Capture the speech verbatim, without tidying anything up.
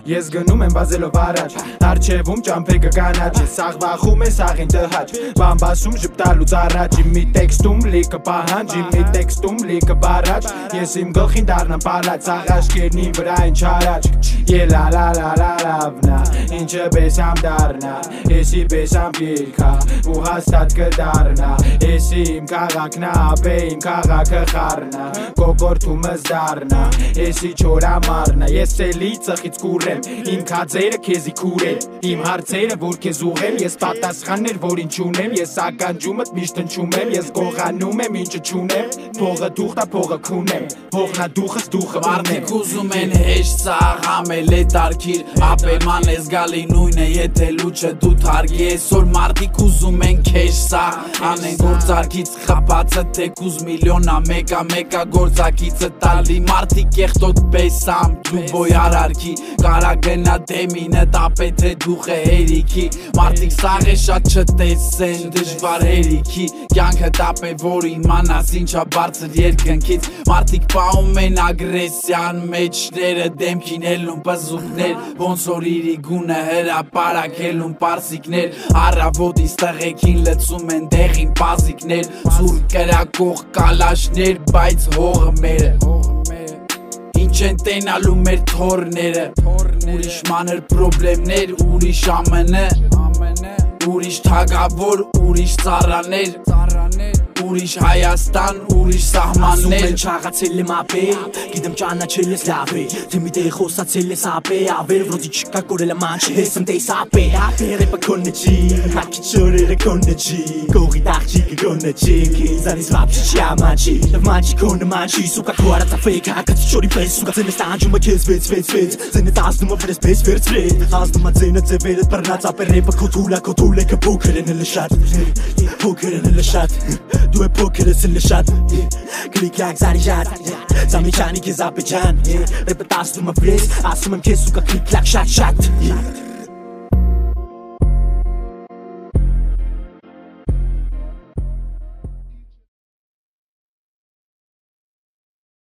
Ես գնում եմ վազելով առաջ Արջևում ճամփեգը կանաչ Սաղվախում է սաղին տհաճ Բամբասում ժպտալուց առաջ Իմ մի տեքստում լիքը պահանջ Իմ մի տեքստում լիքը բարաճ Ես իմ գլխին դառնամ պալաց Աղաշկերն իմ վրա ինչ առաջ Ելա լա լա լա լավնա Ինչը բեսամ դառնա Եսի բեսամ պիրքա Ու հաստատ կդառնա Եսի իմ քաղաքնա Ապե իմ քաղաքը խառնա Կոկորթումս դառնա Եսի չորա մարնա Ես էլի ծխից կուրեմ Իմ քածերը քեզի քուրել Իմ հարցերը որ քեզ ուղեմ Ես պատասխաններ որ ինչ ունեմ Ես ականջումդ միշտ հնչում եմ Ես գողանում եմ ինչը չունեմ Փողը դուխտա փողը քունեմ Փողնա դուխս դուխը Մարդիկ ուզում են հեշտ սաղամ էլ է տարքիր Ապեման ես գալի նույն է եթե լուչը դու թարգի Այսօր մարդիկ ուզում են քեշ սաղ Անեն գործարքից խապացը թեկուզ միլիոնա մեկա մեկա գործակիցը տալի Մարդիկ կեղտոտ պեսամ դու բոյ արարքի Կարա գնա դեմինը տապե թե դուխ է հերիքի Մարդիկ սաղ է շատ չտեսեն դժվար հերիքի Կյանքը տապե որ իմանաս ինչա բարձր երկնքից Մարդիկ պահում են ագրեսյան մեջները Դեմքին հելնում պզուկներ Ոնց որ իրի գունը հրապարակ հելնում պարսիկներ Առավոտից տղեկին լծում են դեղին պազիկներ Ծուր կրակող կալաշներ բայց հողը մերը Ինչ են տենալու մեր թորները Ուրիշ մանր պրոբլեմներ ուրիշ ամենը Ուրիշ թագավոր ուրիշ ծառաներ Ուրիշ Հայաստան, ուրիշ սահմաններ Ասում են չաղացել եմ ապե, գիտեմ ճանաչել ես լավ է Թե մի տեղ խոսացել ես ապե, ավեր վրոզի չկա կորել եմ անչ Ես եմ տես ապե, ապե ռեպը կոնը չի, հարկի չորերը կոնը չի Կողի տաղջիկը կոնը չի, կինզանից վապշի չի ամաչի Լավ մանչի կոնը մանչի, սուկա քուարած ափեկ, հակացի չորի պես Սուկա ձենը ստանջումը քեզ վեց վեց վեց, ձենը տազնումը վրես պես վերց վրետ Ազնումը ձենը ձևերդ բրնած ապե ռեպը կոթուլա կոթուլ է կպոքր են հլը շատ Փոքր են հլը շատ Դու է փոքր ես հլը շատ Կլիկ լակ զարի շատ Զամիչանի կեզ ապեջան Ռեպը տասնում եմ վրես Ասում եմ կեզ սուկա կլիկ լակ շատ շատ